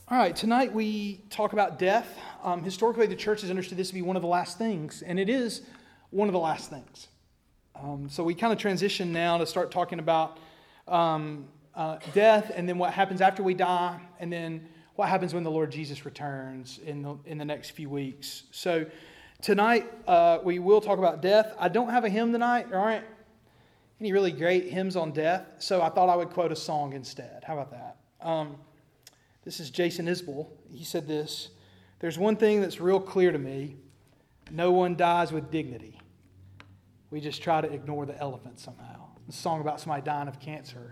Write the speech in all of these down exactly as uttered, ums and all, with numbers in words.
All right, tonight we talk about death. Um, historically, the church has understood this to be one of the last things, and it is one of the last things. Um, so we kind of transition now to start talking about um, uh, death, and then what happens after we die, and then what happens when the Lord Jesus returns in the, in the next few weeks. So tonight uh, we will talk about death. I don't have a hymn tonight. There aren't any really great hymns on death, so I thought I would quote a song instead. How about that? Um, This is Jason Isbell. He said this: "There's one thing that's real clear to me. No one dies with dignity. We just try to ignore the elephant somehow." It's a song about somebody dying of cancer.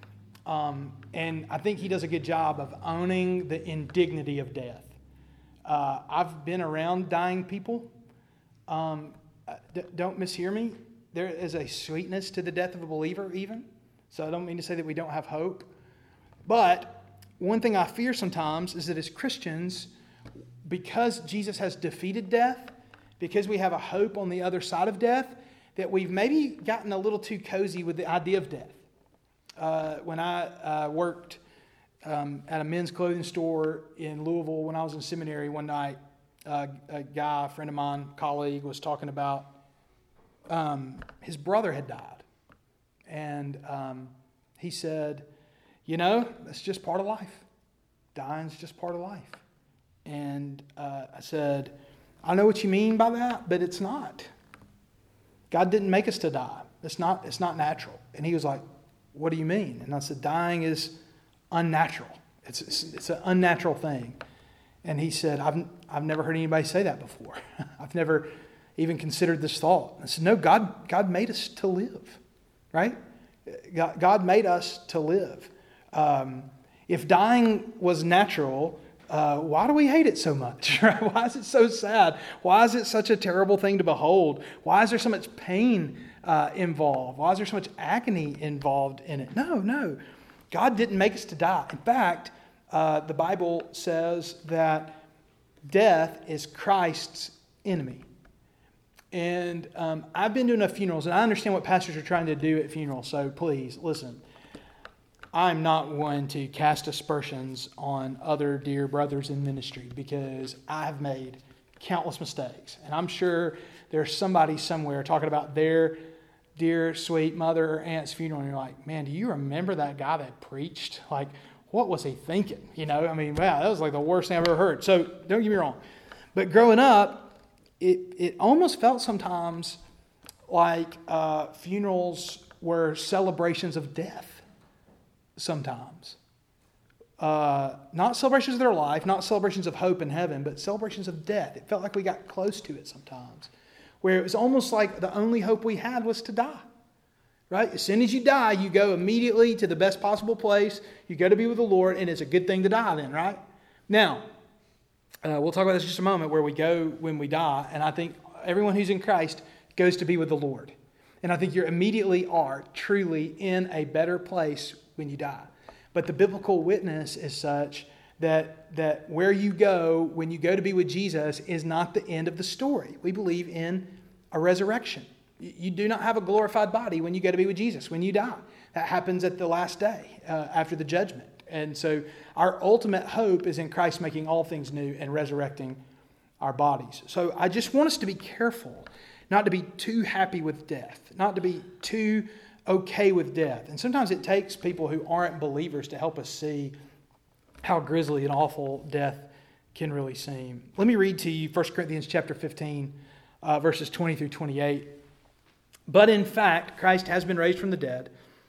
Um, and I think he does a good job of owning the indignity of death. Uh, I've been around dying people. Um, d- don't mishear me. There is a sweetness to the death of a believer even. So I don't mean to say that we don't have hope. But one thing I fear sometimes is that as Christians, because Jesus has defeated death, because we have a hope on the other side of death, that we've maybe gotten a little too cozy with the idea of death. Uh, when I uh, worked um, at a men's clothing store in Louisville when I was in seminary one night, uh, a guy, a friend of mine, colleague, was talking about um, his brother had died. And um, he said, you know, that's just part of life. Dying's just part of life. And uh, I said, I know what you mean by that, but it's not. God didn't make us to die. It's not, it's not natural. And he was like, what do you mean? And I said, dying is unnatural. It's, it's, it's an unnatural thing. And he said, I've, I've never heard anybody say that before. I've never even considered this thought. I said, no, God, God made us to live, right? God, God made us to live. Um, if dying was natural, uh, why do we hate it so much? Right? Why is it so sad? Why is it such a terrible thing to behold? Why is there so much pain uh, involved? Why is there so much agony involved in it? No, no. God didn't make us to die. In fact, uh, the Bible says that death is Christ's enemy. And um, I've been to enough funerals, and I understand what pastors are trying to do at funerals, so please, listen. I'm not one to cast aspersions on other dear brothers in ministry because I have made countless mistakes. And I'm sure there's somebody somewhere talking about their dear, sweet mother or aunt's funeral. And you're like, man, do you remember that guy that preached? Like, what was he thinking? You know, I mean, wow, that was like the worst thing I've ever heard. So don't get me wrong. But growing up, it, it almost felt sometimes like uh, funerals were celebrations of death. Sometimes. Uh, not celebrations of their life, not celebrations of hope in heaven, but celebrations of death. It felt like we got close to it sometimes, where it was almost like the only hope we had was to die. Right? As soon as you die, you go immediately to the best possible place. You go to be with the Lord, and it's a good thing to die then, right? Now, uh, we'll talk about this in just a moment, where we go when we die, and I think everyone who's in Christ goes to be with the Lord. And I think you immediately are truly in a better place when you die. But the biblical witness is such that that where you go when you go to be with Jesus is not the end of the story. We believe in a resurrection. You do not have a glorified body when you go to be with Jesus, when you die. That happens at the last day, uh, after the judgment. And so our ultimate hope is in Christ making all things new and resurrecting our bodies. So I just want us to be careful not to be too happy with death, not to be too okay with death. And sometimes it takes people who aren't believers to help us see how grisly and awful death can really seem. Let me read to you First Corinthians chapter fifteen, uh, verses twenty through twenty-eight. But in fact, Christ has been raised from the dead,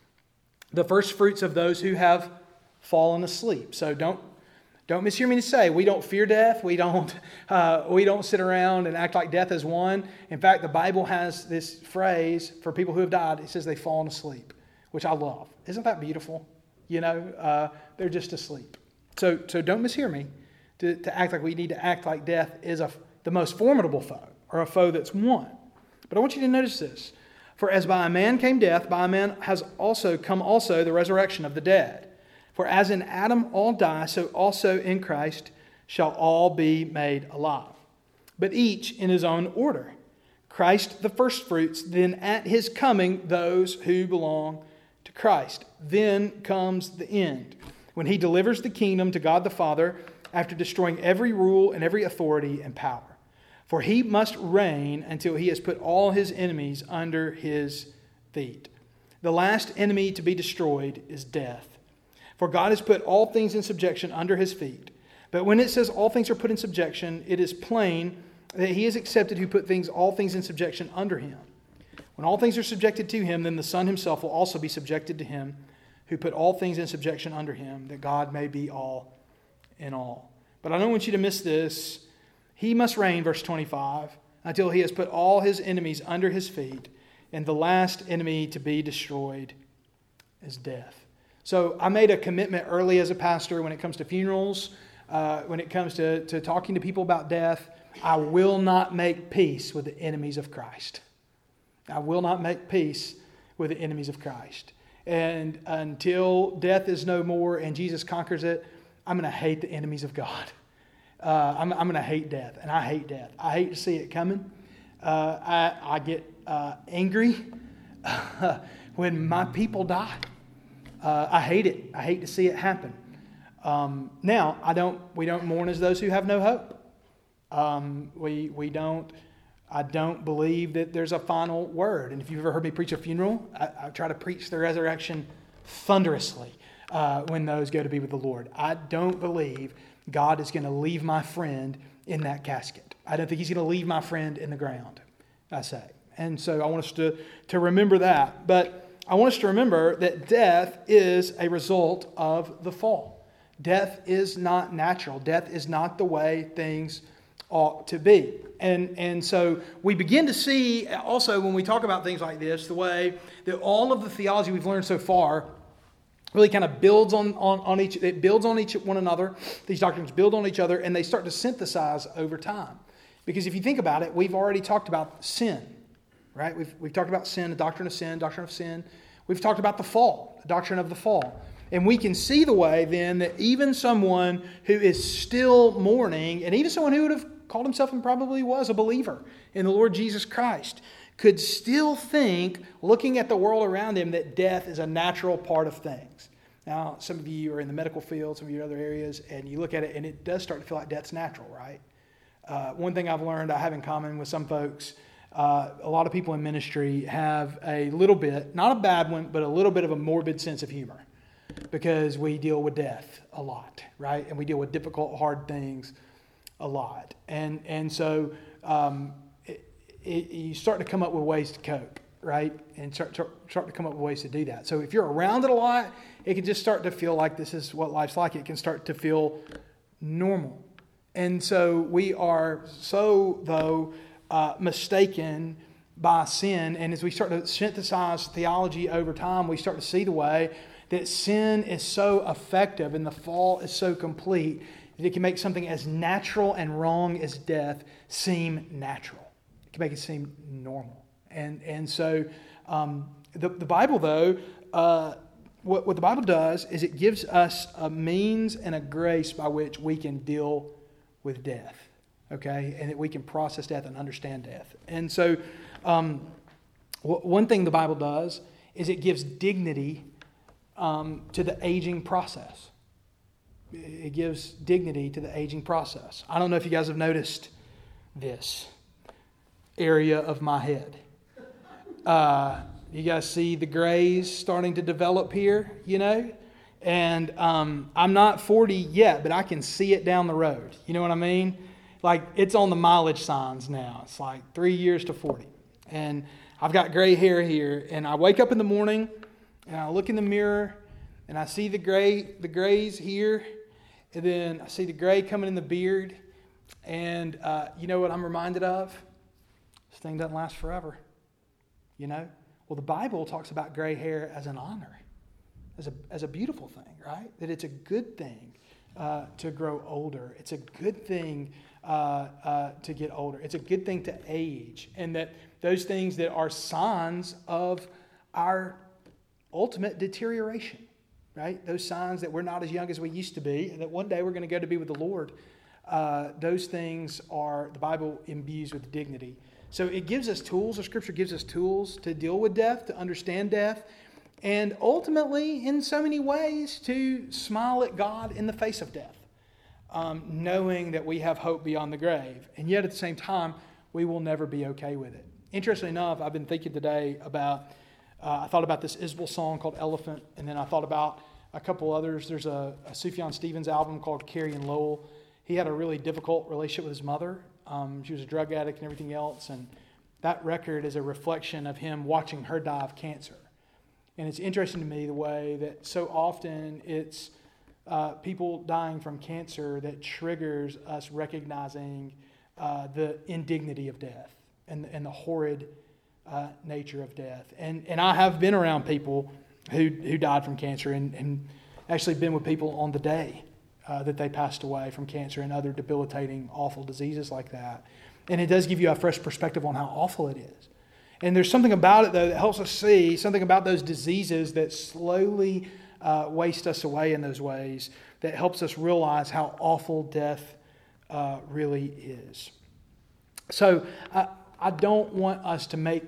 the first fruits of those who have fallen asleep. So don't Don't mishear me to say we don't fear death. We don't uh, we don't sit around and act like death is won. In fact, the Bible has this phrase for people who have died. It says they've fallen asleep, which I love. Isn't that beautiful? You know, uh, they're just asleep. So so don't mishear me to, to act like we need to act like death is a, the most formidable foe or a foe that's won. But I want you to notice this. For as by a man came death, by a man has also come also the resurrection of the dead. For as in Adam all die, so also in Christ shall all be made alive. But each in his own order. Christ the firstfruits, then at his coming those who belong to Christ. Then comes the end. when he delivers the kingdom to God the Father after destroying every rule and every authority and power. For he must reign until he has put all his enemies under his feet. The last enemy to be destroyed is death. For God has put all things in subjection under his feet. But when it says all things are put in subjection, it is plain that he is accepted who put things, all things in subjection under him. When all things are subjected to him, then the Son himself will also be subjected to him who put all things in subjection under him, that God may be all in all. But I don't want you to miss this. He must reign, verse twenty-five, until he has put all his enemies under his feet, and the last enemy to be destroyed is death. So I made a commitment early as a pastor when it comes to funerals, uh, when it comes to, to talking to people about death. I will not make peace with the enemies of Christ. I will not make peace with the enemies of Christ. And until death is no more and Jesus conquers it, I'm going to hate the enemies of God. Uh, I'm, I'm going to hate death, and I hate death. I hate to see it coming. Uh, I, I get uh, angry when my people die. Uh, I hate it. I hate to see it happen. Um, now, I don't. We don't mourn as those who have no hope. Um, we we don't. I don't believe that there's a final word. And if you've ever heard me preach a funeral, I, I try to preach the resurrection thunderously uh, when those go to be with the Lord. I don't believe God is going to leave my friend in that casket. I don't think he's going to leave my friend in the ground, I say. And so I want us to, to remember that. But I want us to remember that death is a result of the fall. Death is not natural. Death is not the way things ought to be. And, and so we begin to see also when we talk about things like this, the way that all of the theology we've learned so far really kind of builds on, on, on each, it builds on each one another. These doctrines build on each other, and they start to synthesize over time. Because if you think about it, we've already talked about sin, right? We've, we've talked about sin, the doctrine of sin, doctrine of sin. We've talked about the fall, the doctrine of the fall. And we can see the way then that even someone who is still mourning, and even someone who would have called himself and probably was a believer in the Lord Jesus Christ, could still think, looking at the world around him, that death is a natural part of things. Now, some of you are in the medical field, some of you are in other areas, and you look at it and it does start to feel like death's natural, right? Uh, one thing I've learned I have in common with some folks, uh, a lot of people in ministry have a little bit, not a bad one, but a little bit of a morbid sense of humor. Because we deal with death a lot, right? And we deal with difficult, hard things a lot. And and so um, it, it, you start to come up with ways to cope, right? And start, start, start to come up with ways to do that. So if you're around it a lot, it can just start to feel like this is what life's like. It can start to feel normal. And so we are so, though, uh, mistaken by sin. And as we start to synthesize theology over time, we start to see the way that sin is so effective and the fall is so complete that it can make something as natural and wrong as death seem natural. It can make it seem normal. And and so um, the, the Bible, though, uh, what, what the Bible does is it gives us a means and a grace by which we can deal with death, okay? And that we can process death and understand death. And so um, w- one thing the Bible does is it gives dignity Um, to the aging process. It gives dignity to the aging process. I don't know if you guys have noticed this area of my head. Uh, you guys see the grays starting to develop here, you know? And um, I'm not forty yet, but I can see it down the road. You know what I mean? Like, it's on the mileage signs now. It's like three years to forty. And I've got gray hair here, and I wake up in the morning, and I look in the mirror, and I see the gray, the grays here, and then I see the gray coming in the beard, and uh, you know what I'm reminded of? This thing doesn't last forever, you know? Well, the Bible talks about gray hair as an honor, as a as a beautiful thing, right? That it's a good thing uh, to grow older. It's a good thing uh, uh, to get older. It's a good thing to age, and that those things that are signs of our ultimate deterioration, right? Those signs that we're not as young as we used to be, and that one day we're going to go to be with the Lord. Uh, those things are, the Bible imbues with dignity. So it gives us tools, the Scripture gives us tools to deal with death, to understand death, and ultimately, in so many ways, to smile at God in the face of death, um, knowing that we have hope beyond the grave. And yet at the same time, we will never be okay with it. Interestingly enough, I've been thinking today about, uh, I thought about this Isbell song called Elephant, and then I thought about a couple others. There's a, a Sufjan Stevens album called Carrie and Lowell. He had a really difficult relationship with his mother. Um, she was a drug addict and everything else, and that record is a reflection of him watching her die of cancer. And it's interesting to me the way that so often it's uh, people dying from cancer that triggers us recognizing uh, the indignity of death and, and the horrid uh, nature of death. And and I have been around people who who died from cancer, and, and actually been with people on the day uh, that they passed away from cancer and other debilitating, awful diseases like that. And it does give you a fresh perspective on how awful it is. And there's something about it, though, that helps us see something about those diseases that slowly uh, waste us away in those ways, that helps us realize how awful death uh, really is. So I, I don't want us to make,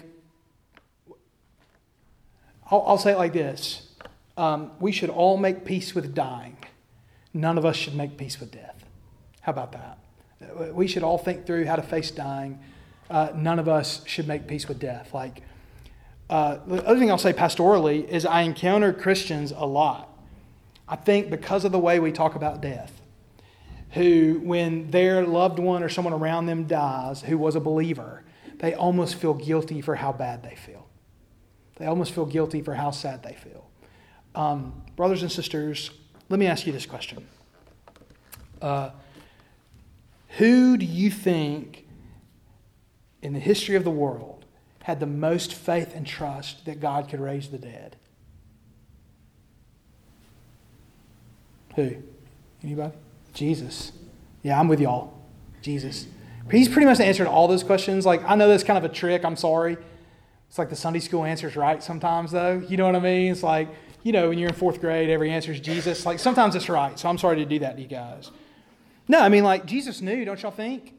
I'll, I'll say it like this. Um, we should all make peace with dying. None of us should make peace with death. How about that? We should all think through how to face dying. Uh, none of us should make peace with death. Like, uh, the other thing I'll say pastorally is I encounter Christians a lot. I think because of the way we talk about death, who, when their loved one or someone around them dies who was a believer, they almost feel guilty for how bad they feel. They almost feel guilty for how sad they feel. Um, brothers and sisters, let me ask you this question. Uh, who do you think in the history of the world had the most faith and trust that God could raise the dead? Who? Anybody? Jesus. Yeah, I'm with y'all. Jesus. He's pretty much the answer to all those questions. Like, I know that's kind of a trick. I'm sorry. It's like the Sunday school answer's right sometimes, though. You know what I mean? It's like, you know, when you're in fourth grade, every answer is Jesus. Like, sometimes it's right. So I'm sorry to do that to you guys. No, I mean, like, Jesus knew, don't y'all think?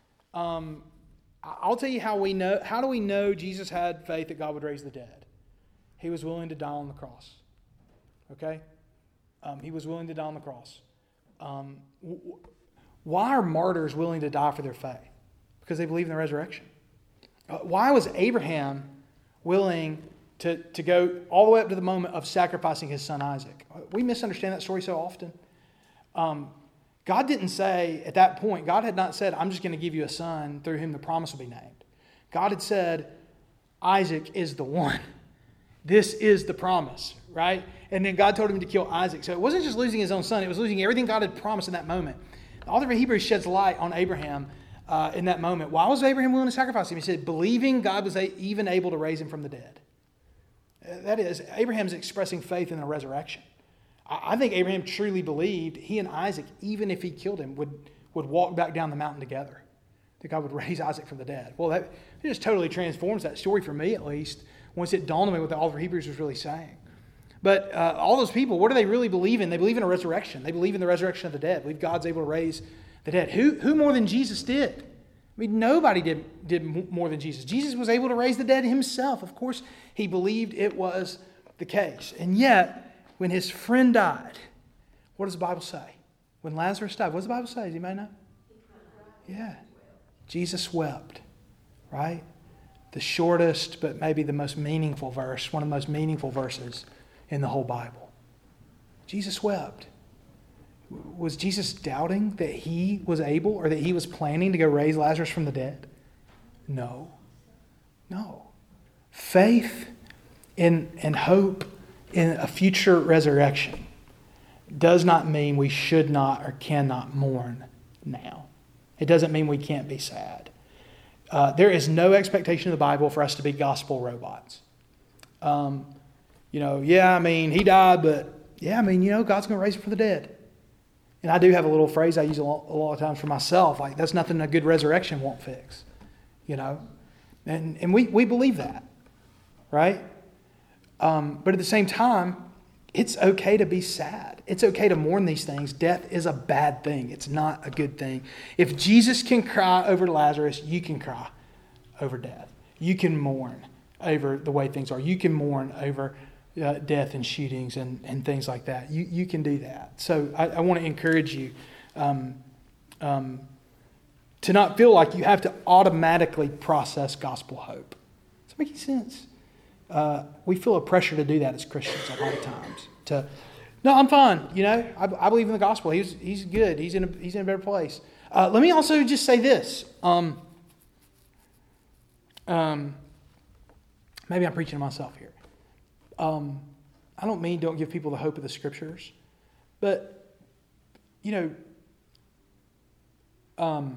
Um, I'll tell you how we know. How do we know Jesus had faith that God would raise the dead? He was willing to die on the cross. Okay? Um, he was willing to die on the cross. Um, w- why are martyrs willing to die for their faith? Because they believe in the resurrection. Uh, why was Abraham willing to, to go all the way up to the moment of sacrificing his son Isaac? We misunderstand that story so often. Um, God didn't say at that point, God had not said, I'm just going to give you a son through whom the promise will be named. God had said, Isaac is the one. This is the promise, right? And then God told him to kill Isaac. So it wasn't just losing his own son, it was losing everything God had promised in that moment. The author of Hebrews sheds light on Abraham uh, in that moment. Why was Abraham willing to sacrifice him? He said, believing God was a, even able to raise him from the dead. Uh, that is, Abraham's expressing faith in the resurrection. I think Abraham truly believed he and Isaac, even if he killed him, would, would walk back down the mountain together. That God would raise Isaac from the dead. Well, that it just totally transforms that story for me, at least, once it dawned on me what the author of Hebrews was really saying. But uh, all those people, what do they really believe in? They believe in a resurrection. They believe in the resurrection of the dead. Believe God's able to raise the dead. Who, who more than Jesus did? I mean, nobody did, did more than Jesus. Jesus was able to raise the dead himself. Of course, he believed it was the case. And yet, when his friend died, what does the Bible say? When Lazarus died, what does the Bible say? Does anybody know? Yeah. Jesus wept, right? The shortest, but maybe the most meaningful verse, one of the most meaningful verses in the whole Bible. Jesus wept. Was Jesus doubting that he was able or that he was planning to go raise Lazarus from the dead? No. No. Faith and, and hope in a future resurrection does not mean we should not or cannot mourn now. It doesn't mean we can't be sad. Uh, there is no expectation in the Bible for us to be gospel robots. Um, you know, yeah, I mean, he died, but yeah, I mean, you know, God's going to raise him from the dead. And I do have a little phrase I use a lot, a lot of times for myself, like, that's nothing a good resurrection won't fix, you know. And, and we, we believe that, right? Um, but at the same time, it's okay to be sad. It's okay to mourn these things. Death is a bad thing. It's not a good thing. If Jesus can cry over Lazarus, you can cry over death. You can mourn over the way things are. You can mourn over uh, death and shootings and, and things like that. You you can do that. So I, I want to encourage you um, um, to not feel like you have to automatically process gospel hope. Does that make any sense? Uh, we feel a pressure to do that as Christians a lot of times. To, no, I'm fine. You know, I, I believe in the gospel. He's he's good. He's in a he's in a better place. Uh, let me also just say this. Um, um, maybe I'm preaching to myself here. Um, I don't mean don't give people the hope of the Scriptures, but you know, um,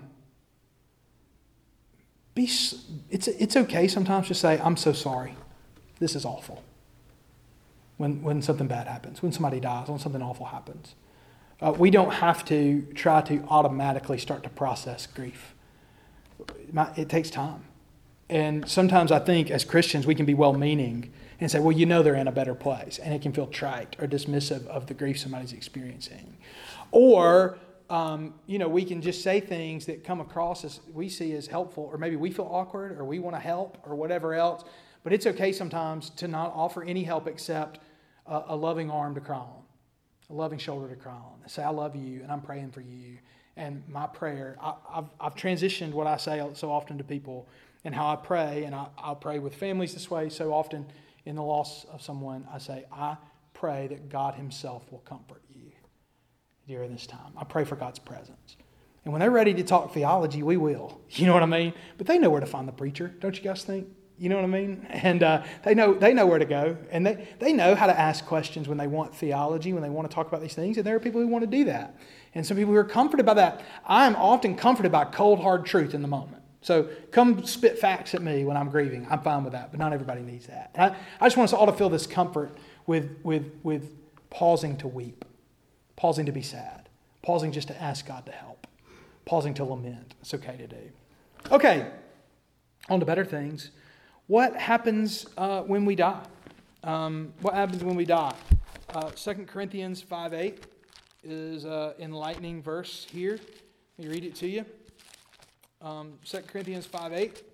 be it's it's okay sometimes to say, I'm so sorry. This is awful. When when something bad happens, when somebody dies, when something awful happens. Uh, we don't have to try to automatically start to process grief. It, might, it takes time. And sometimes I think as Christians we can be well-meaning and say, well, you know they're in a better place. And it can feel trite or dismissive of the grief somebody's experiencing. Or, um, you know, we can just say things that come across as we see as helpful, or maybe we feel awkward or we want to help or whatever else. But it's okay sometimes to not offer any help except a, a loving arm to cry on, a loving shoulder to cry on. Say, I love you and I'm praying for you. And my prayer, I, I've, I've transitioned what I say so often to people and how I pray. And I, I'll pray with families this way so often in the loss of someone. I say, I pray that God himself will comfort you during this time. I pray for God's presence. And when they're ready to talk theology, we will. You know what I mean? But they know where to find the preacher, don't you guys think? You know what I mean? And uh, they know they know where to go. And they, they know how to ask questions when they want theology, when they want to talk about these things. And there are people who want to do that. And some people who are comforted by that. I am often comforted by cold, hard truth in the moment. So come spit facts at me when I'm grieving. I'm fine with that. But not everybody needs that. I, I just want us all to feel this comfort with, with, with pausing to weep, pausing to be sad, pausing just to ask God to help, pausing to lament. It's okay to do. Okay, on to better things. What happens uh, when we die? Um, what happens when we die? Uh, Second Corinthians five eight is an enlightening verse here. Let me read it to you. Um, Second Corinthians five eight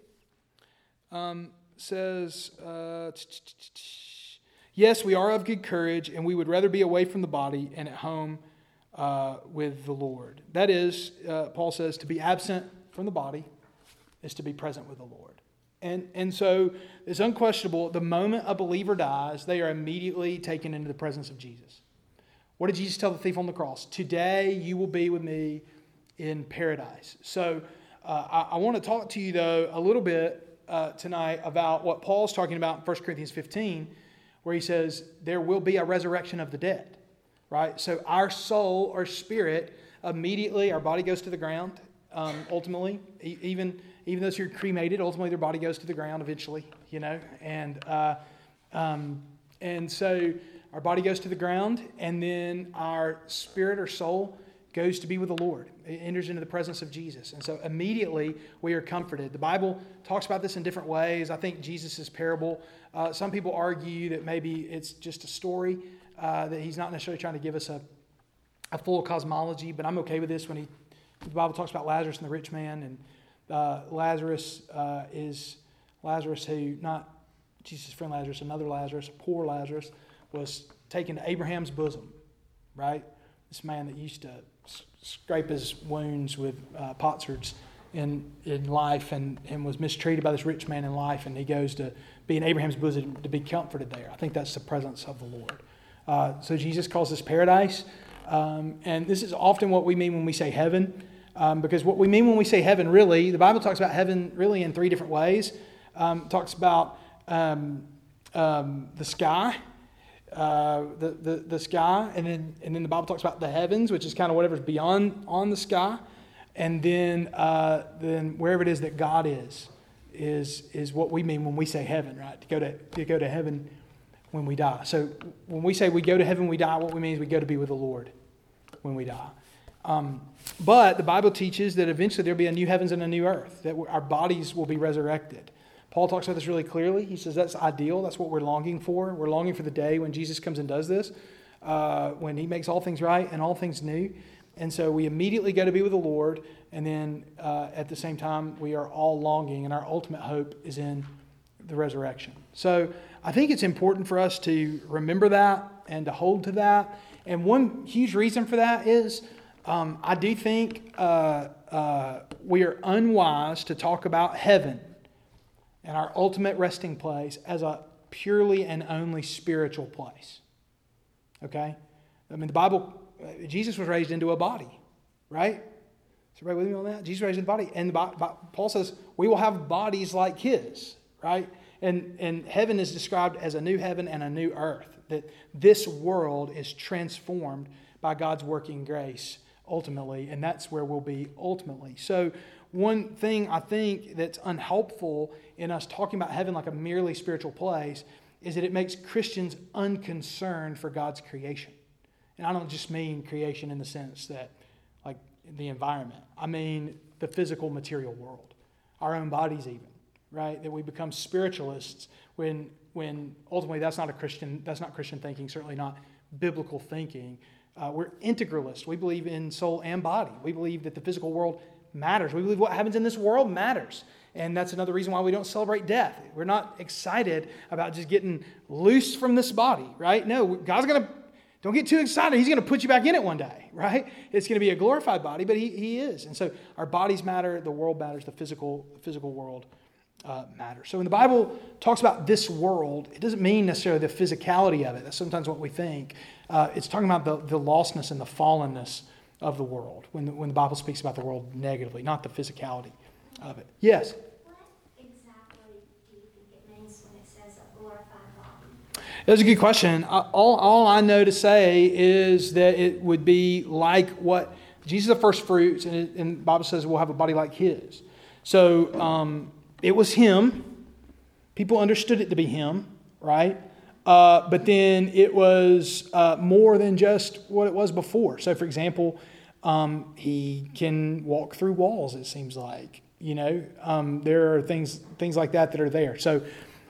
um, says, uh, yes, we are of good courage, and we would rather be away from the body and at home uh, with the Lord. That is, uh, Paul says, to be absent from the body is to be present with the Lord. And and so it's unquestionable, the moment a believer dies, they are immediately taken into the presence of Jesus. What did Jesus tell the thief on the cross? Today you will be with me in paradise. So uh, I, I want to talk to you, though, a little bit uh, tonight about what Paul's talking about in First Corinthians fifteen, where he says there will be a resurrection of the dead. Right? So our soul or spirit, immediately our body goes to the ground, um, ultimately, e- even... Even though you're cremated, ultimately their body goes to the ground eventually, you know. And uh, um, and so our body goes to the ground, and then our spirit or soul goes to be with the Lord. It enters into the presence of Jesus. And so immediately we are comforted. The Bible talks about this in different ways. I think Jesus' parable, uh, some people argue that maybe it's just a story, uh, that he's not necessarily trying to give us a, a full cosmology, but I'm okay with this when he the Bible talks about Lazarus and the rich man, and Uh, Lazarus uh, is Lazarus who, not Jesus' friend Lazarus, another Lazarus, poor Lazarus, was taken to Abraham's bosom, right? This man that used to s- scrape his wounds with uh, potsherds in, in life and, and was mistreated by this rich man in life, and he goes to be in Abraham's bosom to be comforted there. I think that's the presence of the Lord. Uh, so Jesus calls this paradise, um, and this is often what we mean when we say heaven. Um, because what we mean when we say heaven, really, the Bible talks about heaven really in three different ways. Um, it talks about um, um, the sky, uh, the, the the sky, and then and then the Bible talks about the heavens, which is kind of whatever's beyond on the sky, and then uh, then wherever it is that God is, is is what we mean when we say heaven, right? To go to to go to heaven when we die. So when we say we go to heaven when we die, what we mean is we go to be with the Lord when we die. Um, but the Bible teaches that eventually there'll be a new heavens and a new earth, that our bodies will be resurrected. Paul talks about this really clearly. He says that's ideal. That's what we're longing for. We're longing for the day when Jesus comes and does this, uh, when he makes all things right and all things new. And so we immediately go to be with the Lord. And then uh, at the same time, we are all longing, and our ultimate hope is in the resurrection. So I think it's important for us to remember that and to hold to that. And one huge reason for that is um, I do think uh, uh, we are unwise to talk about heaven and our ultimate resting place as a purely and only spiritual place. Okay? I mean, the Bible, Jesus was raised into a body, right? Is everybody with me on that? Jesus was raised into a body. And the, Paul says we will have bodies like his, right? And, and heaven is described as a new heaven and a new earth. That this world is transformed by God's working grace ultimately, and that's where we'll be ultimately. So one thing I think that's unhelpful in us talking about heaven like a merely spiritual place is that it makes Christians unconcerned for God's creation. And I don't just mean creation in the sense that, like, the environment. I mean the physical material world, our own bodies even, right? That we become spiritualists when when ultimately that's not a Christian, that's not Christian thinking, certainly not biblical thinking. Uh, we're integralists. We believe in soul and body. We believe that the physical world matters. We believe what happens in this world matters. And that's another reason why we don't celebrate death. We're not excited about just getting loose from this body, right? No, God's going to, don't get too excited. He's going to put you back in it one day, right? It's going to be a glorified body, but he, he is. And so our bodies matter, the world matters, the physical, the physical world uh, matters. So when the Bible talks about this world, it doesn't mean necessarily the physicality of it. That's sometimes what we think. Uh, it's talking about the, the lostness and the fallenness of the world when the, when the Bible speaks about the world negatively, not the physicality of it. Yes? What exactly do you think it means when it says a glorified body? That's a good question. I, all, all I know to say is that it would be like what Jesus is the first fruits, and, it, and the Bible says we'll have a body like his. So um, it was him. People understood it to be him, right? Uh, but then it was uh, more than just what it was before. So, for example, um, he can walk through walls, it seems like. You know, um, there are things things like that that are there. So,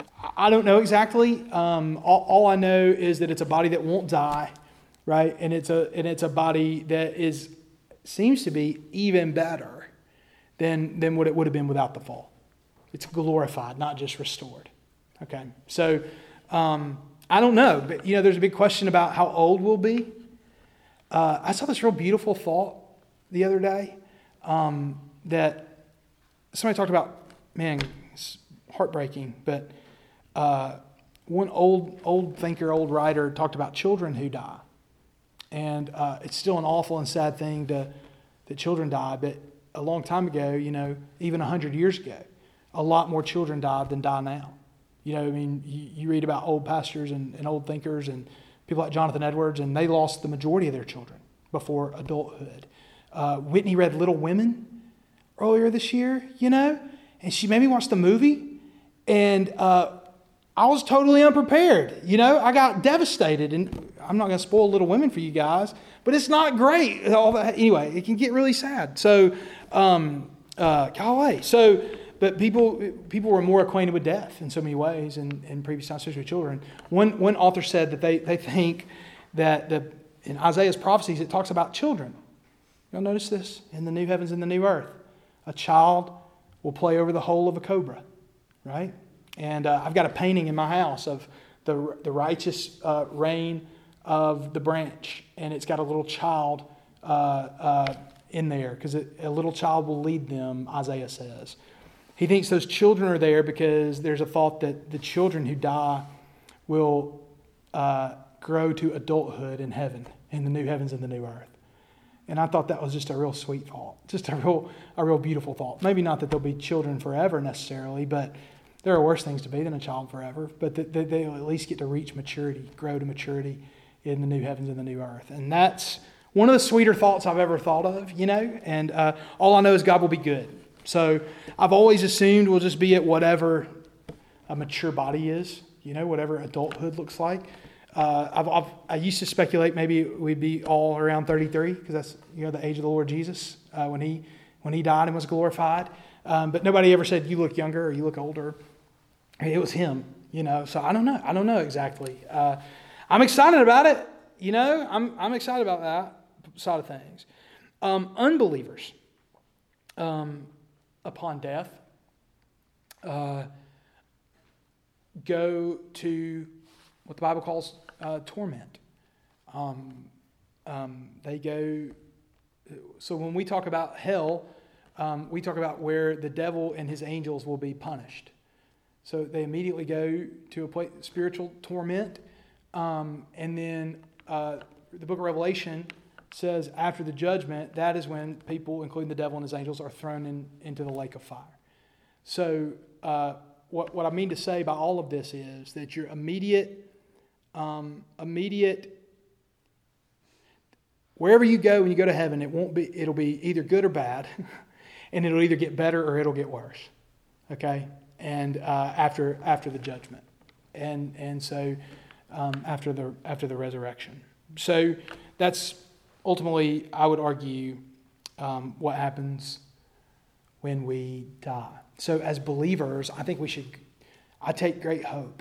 I don't know exactly. Um, all, all I know is that it's a body that won't die, right? And it's a and it's a body that is seems to be even better than than what it would have been without the fall. It's glorified, not just restored. Okay, so. Um, I don't know, but you know, there's a big question about how old we'll be. Uh, I saw this real beautiful thought the other day um, that somebody talked about. Man, it's heartbreaking, but uh, one old old thinker, old writer talked about children who die, and uh, it's still an awful and sad thing to that children die. But a long time ago, you know, even a hundred years ago, a lot more children died than die now. You know, I mean, you, you read about old pastors and, and old thinkers and people like Jonathan Edwards, and they lost the majority of their children before adulthood. Uh, Whitney read Little Women earlier this year, you know, and she made me watch the movie, and uh, I was totally unprepared. You know, I got devastated, and I'm not going to spoil Little Women for you guys, but it's not great. All that, anyway, it can get really sad. So, um, uh, golly, so. But people people were more acquainted with death in so many ways in, in previous times, especially with children. One one author said that they, they think that the in Isaiah's prophecies it talks about children. Y'all notice this? In the new heavens and the new earth. A child will play over the hole of a cobra, right? And uh, I've got a painting in my house of the, the righteous uh, reign of the branch. And it's got a little child uh, uh, in there because a little child will lead them, Isaiah says. He thinks those children are there because there's a thought that the children who die will uh, grow to adulthood in heaven, in the new heavens and the new earth. And I thought that was just a real sweet thought, just a real a real beautiful thought. Maybe not that they'll be children forever necessarily, but there are worse things to be than a child forever. But that they'll at least get to reach maturity, grow to maturity in the new heavens and the new earth. And that's one of the sweeter thoughts I've ever thought of, you know. And uh, all I know is God will be good. So I've always assumed we'll just be at whatever a mature body is, you know, whatever adulthood looks like. Uh, I've, I've, I used to speculate maybe we'd be all around thirty-three because that's, you know, the age of the Lord Jesus uh, when he when he died and was glorified. Um, but nobody ever said you look younger or you look older. It was him, you know. So I don't know. I don't know exactly. Uh, I'm excited about it. You know, I'm I'm excited about that side of things. Um, unbelievers. Um, upon death, uh, go to what the Bible calls uh, torment. Um, um, they go, so when we talk about hell, um, we talk about where the devil and his angels will be punished. So they immediately go to a place, spiritual torment, um, and then uh, the book of Revelation says after the judgment, that is when people, including the devil and his angels, are thrown in, into the lake of fire. So uh, what, what I mean to say by all of this is that your immediate, um, immediate, wherever you go when you go to heaven, it won't be, it'll be either good or bad, and it'll either get better or it'll get worse. Okay, and uh, after after the judgment, and and so um, after the after the resurrection. So that's ultimately, I would argue, um, what happens when we die. So as believers, I think we should, I take great hope.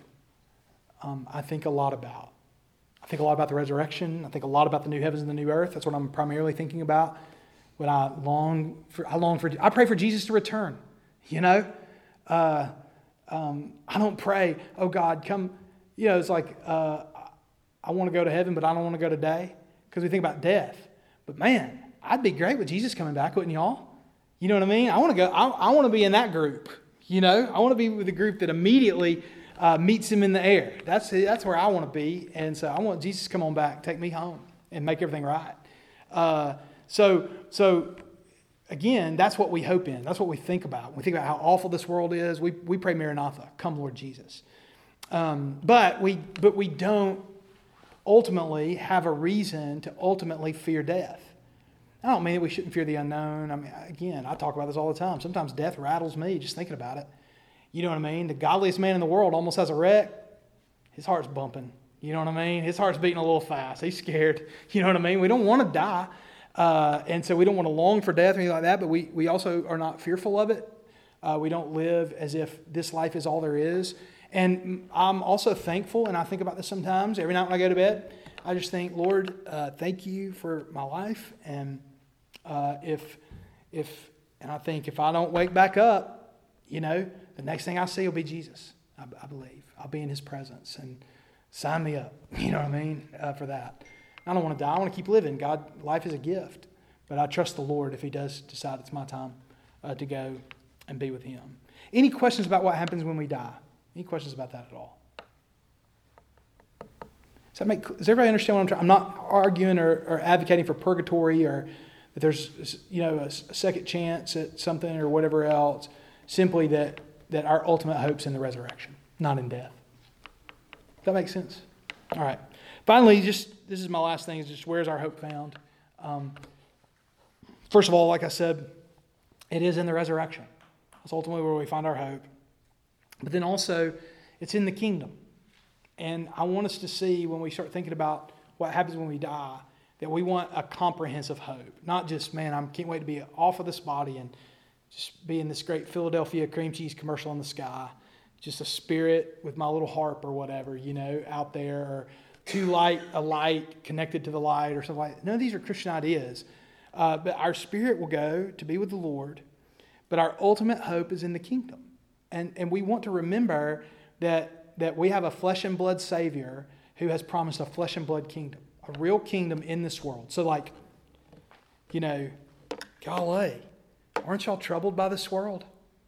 Um, I think a lot about. I think a lot about the resurrection. I think a lot about the new heavens and the new earth. That's what I'm primarily thinking about when I long for, I long for, I pray for Jesus to return, you know. Uh, um, I don't pray, oh God, come, you know, it's like, uh, I want to go to heaven, but I don't want to go today. Because we think about death. But man, I'd be great with Jesus coming back, wouldn't y'all? You know what I mean? I want to go, I, I want to be in that group, you know. I want to be with the group that immediately uh, meets him in the air. That's, that's where I want to be. And so I want Jesus to come on back, take me home, and make everything right. Uh, so, so again, that's what we hope in. That's what we think about. We think about how awful this world is. We we pray Maranatha, come Lord Jesus. Um, but we but we don't ultimately have a reason to ultimately fear death. I don't mean that we shouldn't fear the unknown. I mean, again, I talk about this all the time. Sometimes death rattles me just thinking about it. You know what I mean? The godliest man in the world almost has a wreck. His heart's bumping. You know what I mean? His heart's beating a little fast. He's scared. You know what I mean? We don't want to die. Uh, and so we don't want to long for death or anything like that, but we, we also are not fearful of it. Uh, we don't live as if this life is all there is. And I'm also thankful, and I think about this sometimes, every night when I go to bed, I just think, Lord, uh, thank you for my life. And uh, if, if, and I think if I don't wake back up, you know, the next thing I see will be Jesus, I, I believe. I'll be in his presence, and sign me up, you know what I mean, uh, for that. I don't want to die. I want to keep living. God, life is a gift. But I trust the Lord if he does decide it's my time uh, to go and be with him. Any questions about what happens when we die? Any questions about that at all? Does that make, does everybody understand what I'm trying? I'm not arguing or, or advocating for purgatory or that there's, you know, a, a second chance at something or whatever else. Simply that, that our ultimate hope's in the resurrection, not in death. Does that make sense? All right. Finally, just this is my last thing, is just where's our hope found? Um, first of all, like I said, it is in the resurrection. That's ultimately where we find our hope. But then also, it's in the kingdom. And I want us to see when we start thinking about what happens when we die, that we want a comprehensive hope. Not just, man, I can't wait to be off of this body and just be in this great Philadelphia cream cheese commercial in the sky. Just a spirit with my little harp or whatever, you know, out there, or too light, a light connected to the light or something like that. None of these are Christian ideas. Uh, but our spirit will go to be with the Lord. But our ultimate hope is in the kingdom. And and we want to remember that, that we have a flesh and blood Savior who has promised a flesh and blood kingdom. A real kingdom in this world. So like, you know, golly, aren't y'all troubled by this world?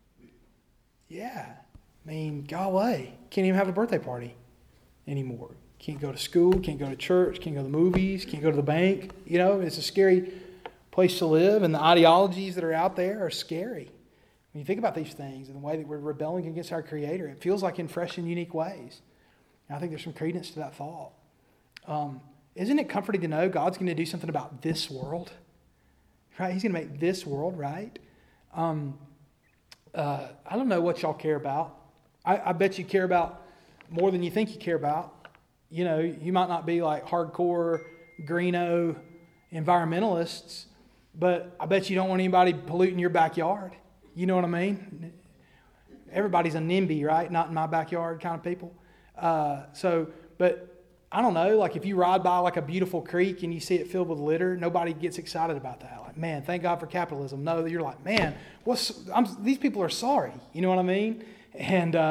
Yeah. I mean, golly, can't even have a birthday party anymore. Can't go to school, can't go to church, can't go to the movies, can't go to the bank. You know, it's a scary place to live, and the ideologies that are out there are scary. When you think about these things and the way that we're rebelling against our Creator, it feels like in fresh and unique ways. And I think there's some credence to that thought. Um, isn't it comforting to know God's going to do something about this world? Right? He's going to make this world right. Um, uh, I don't know what y'all care about. I, I bet you care about more than you think you care about. You know, you might not be like hardcore greeno environmentalists, but I bet you don't want anybody polluting your backyard. You know what I mean? Everybody's a NIMBY, right? Not in my backyard kind of people. Uh, so, but I don't know, like if you ride by like a beautiful creek and you see it filled with litter, nobody gets excited about that. Like, man, thank God for capitalism. No, you're like, man, what's I'm, these people are sorry. You know what I mean? And uh,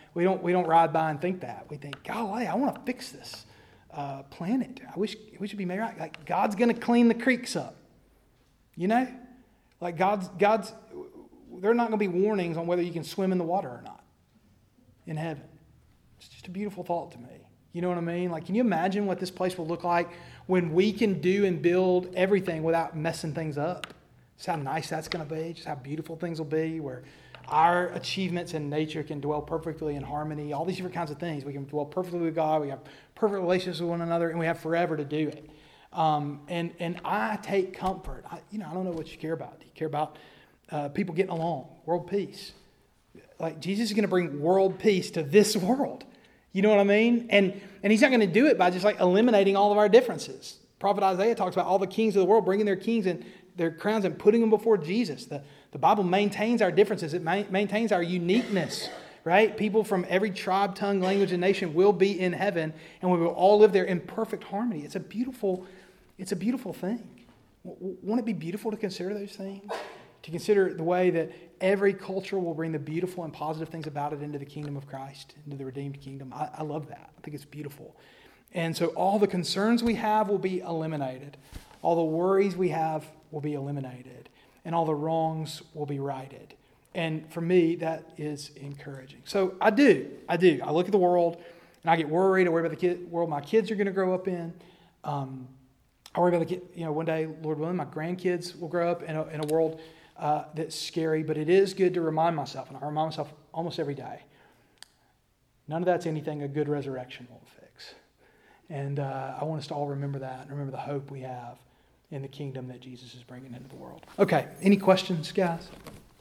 we don't we don't ride by and think that. We think, golly, I want to fix this uh, planet. I wish we should be made right. Like God's going to clean the creeks up. You know, like God's God's. There are not going to be warnings on whether you can swim in the water or not in heaven. It's just a beautiful thought to me. You know what I mean? Like, can you imagine what this place will look like when we can do and build everything without messing things up? Just how nice that's going to be. Just how beautiful things will be, where our achievements in nature can dwell perfectly in harmony. All these different kinds of things. We can dwell perfectly with God. We have perfect relationships with one another, and we have forever to do it. Um, and and I take comfort. I, you know, I don't know what you care about. Do you care about uh, people getting along, world peace? Like Jesus is going to bring world peace to this world. You know what I mean? And and He's not going to do it by just like eliminating all of our differences. Prophet Isaiah talks about all the kings of the world bringing their kings and their crowns and putting them before Jesus. The, the Bible maintains our differences. It ma- maintains our uniqueness, right? People from every tribe, tongue, language, and nation will be in heaven, and we will all live there in perfect harmony. It's a beautiful, it's a beautiful thing. Won't it be beautiful to consider those things? To consider the way that every culture will bring the beautiful and positive things about it into the kingdom of Christ, into the redeemed kingdom. I, I love that. I think it's beautiful. And so all the concerns we have will be eliminated. All the worries we have will be eliminated. And all the wrongs will be righted. And for me, that is encouraging. So I do. I do. I look at the world and I get worried. I worry about the kid, world my kids are going to grow up in. Um, I worry about the kid, you know, one day, Lord willing, my grandkids will grow up in a, in a world Uh, that's scary, but it is good to remind myself, and I remind myself almost every day, none of that's anything a good resurrection won't fix. And uh, I want us to all remember that and remember the hope we have in the kingdom that Jesus is bringing into the world. Okay, any questions, guys?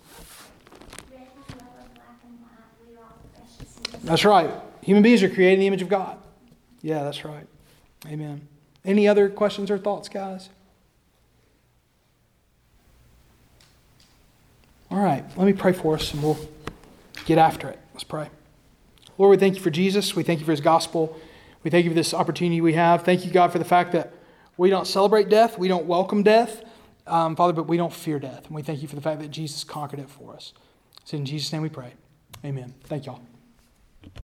Red and yellow, black and white, we are all precious in His That's right. Human beings are created in the image of God. Yeah, that's right. Amen. Any other questions or thoughts, guys? All right, let me pray for us and we'll get after it. Let's pray. Lord, we thank you for Jesus. We thank you for His gospel. We thank you for this opportunity we have. Thank you, God, for the fact that we don't celebrate death. We don't welcome death, um, Father, but we don't fear death. And we thank you for the fact that Jesus conquered it for us. So in Jesus' name we pray. Amen. Thank y'all.